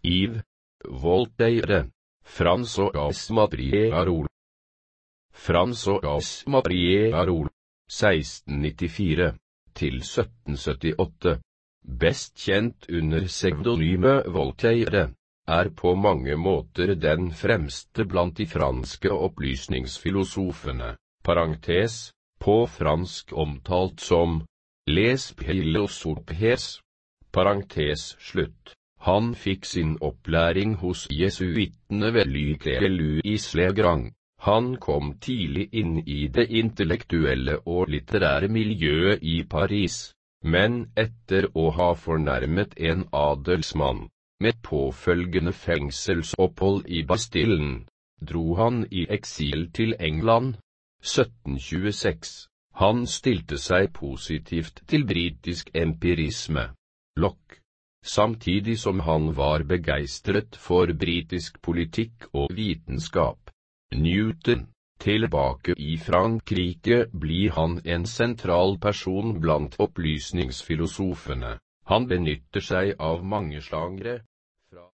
Yves, Voltaire, François Marie-Arol. François Marie-Arol, 1694–1778, best kjent under pseudonymet Voltaire, er på mange måter den fremste blant de franske opplysningsfilosofene, parentes, på fransk omtalt som les philosophes, parentes slutt. Han fikk sin opplæring hos jesuittene ved Louis-le-Grand. Han kom tidlig inn i det intellektuelle og litterære miljøet i Paris, men etter å ha fornærmet en adelsmann, med påfølgende fengselsopphold i Bastillen, dro han i eksil til England, 1726. Han stilte seg positivt til britisk empirisme, Locke, samtidig som han var begeistret for britisk politikk og vitenskap. Newton, tilbake i Frankrike blir han en sentral person blant opplysningsfilosofene. Han benytter seg av mange sjangre,